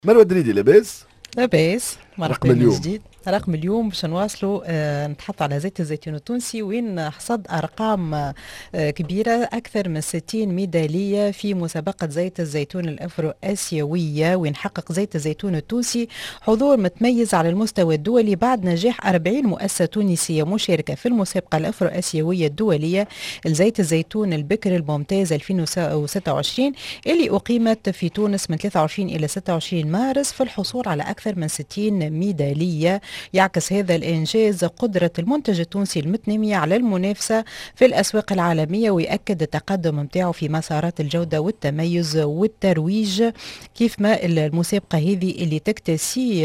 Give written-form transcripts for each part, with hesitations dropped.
مروة دريدي لاباس. لاباس رقم مرحبا من اليوم. جديد. رقم اليوم باش نواصلوا نتحط على زيت الزيتون التونسي وين حصد أرقام كبيرة، أكثر من 60 ميدالية في مسابقة زيت الزيتون الأفرو آسيوية، وين حقق زيت الزيتون التونسي حضور متميز على المستوى الدولي بعد نجاح 40 مؤسسة تونسية مشاركة في المسابقة الأفرو آسيوية الدولية لزيت الزيتون البكر الممتاز 2026 اللي أقيمت في تونس من 23 إلى 26 مارس، في الحصول على أكثر من 60 ميدالية. يعكس هذا الإنجاز قدرة المنتج التونسي المتنامية على المنافسة في الأسواق العالمية، ويأكد التقدم متاعه في مسارات الجودة والتميز والترويج. كيف ما المسابقة هذه اللي تكتسي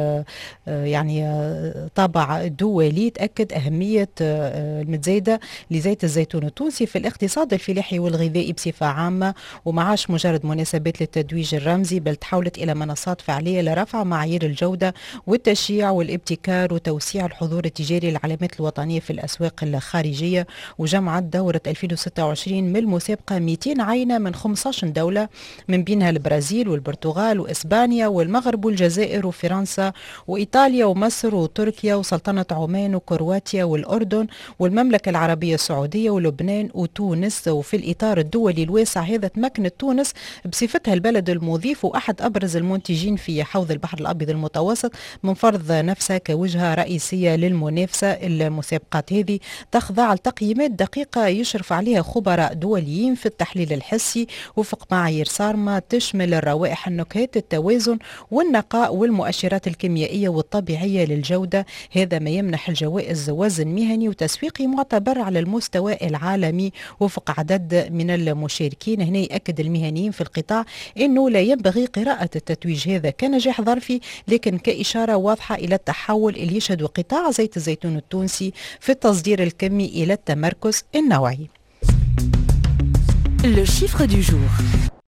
طابع دولي، تأكد أهمية المتزايدة لزيت الزيتون التونسي في الاقتصاد الفلاحي والغذائي بصفة عامة، ومعاش مجرد مناسبات للتتويج الرمزي، بل تحولت إلى منصات فعالية لرفع معايير الجودة والتشجيع والابتكار وتوسيع الحضور التجاري للعلامات الوطنية في الأسواق الخارجية. وجمعت دورة 2026 من المسابقة 200 عينة من 15 دولة، من بينها البرازيل والبرتغال وإسبانيا والمغرب والجزائر وفرنسا وإيطاليا ومصر وتركيا وسلطنة عمان وكرواتيا والأردن والمملكة العربية السعودية ولبنان وتونس. وفي الإطار الدولي الواسع هذا تمكنت تونس بصفتها البلد المضيف وأحد أبرز المنتجين في حوض البحر الأبيض المتوسط من فرض نفسها كوجهة رئيسية للمنافسة. المسابقات هذه تخضع لتقييمات دقيقة يشرف عليها خبراء دوليين في التحليل الحسي وفق معايير صارمة تشمل الروائح، النكهات، التوازن والنقاء والمؤشرات الكيميائية والطبيعية للجودة. هذا ما يمنح الجوائز وزن مهني وتسويقي معتبر على المستوى العالمي وفق عدد من المشاركين. هنا يأكد المهنيين في القطاع أنه لا ينبغي قراءة التتويج هذا كنجاح ظرفي، لكن كإشارة واضحة إلى التحول اللي يشهد قطاع زيت الزيتون التونسي في التصدير الكمي إلى التمركز النوعي. Le chiffre du jour.